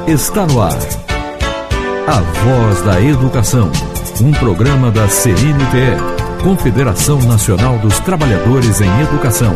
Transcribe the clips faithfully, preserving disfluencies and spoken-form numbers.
Está no ar. A Voz da Educação. Um programa da C N T E, Confederação Nacional dos Trabalhadores em Educação.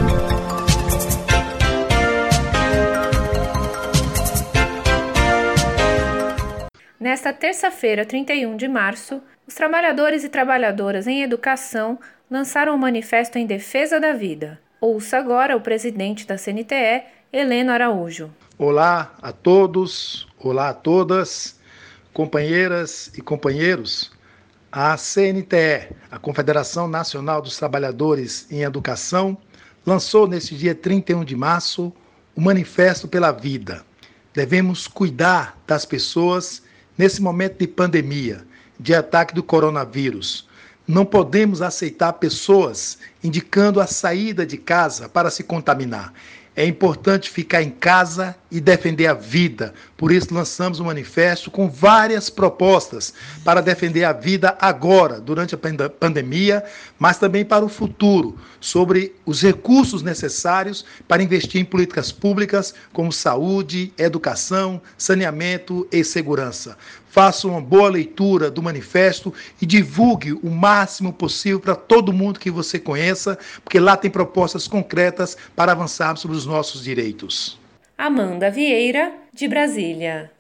Nesta terça-feira, trinta e um de março, os trabalhadores e trabalhadoras em educação lançaram um manifesto em defesa da vida. Ouça agora o presidente da C N T E, Heleno Araújo. Olá a todos, olá a todas, companheiras e companheiros. A C N T E, a Confederação Nacional dos Trabalhadores em Educação, lançou neste dia trinta e um de março o Manifesto pela Vida. Devemos cuidar das pessoas nesse momento de pandemia, de ataque do coronavírus. Não podemos aceitar pessoas indicando a saída de casa para se contaminar. É importante ficar em casa e defender a vida. Por isso lançamos um manifesto com várias propostas para defender a vida agora, durante a pandemia, mas também para o futuro, sobre os recursos necessários para investir em políticas públicas como saúde, educação, saneamento e segurança. Faça uma boa leitura do manifesto e divulgue o máximo possível para todo mundo que você conheça, porque lá tem propostas concretas para avançarmos sobre os nossos direitos. Amanda Vieira, de Brasília.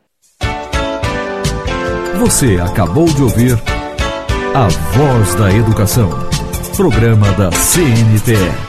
Você acabou de ouvir A Voz da Educação, programa da C N T E.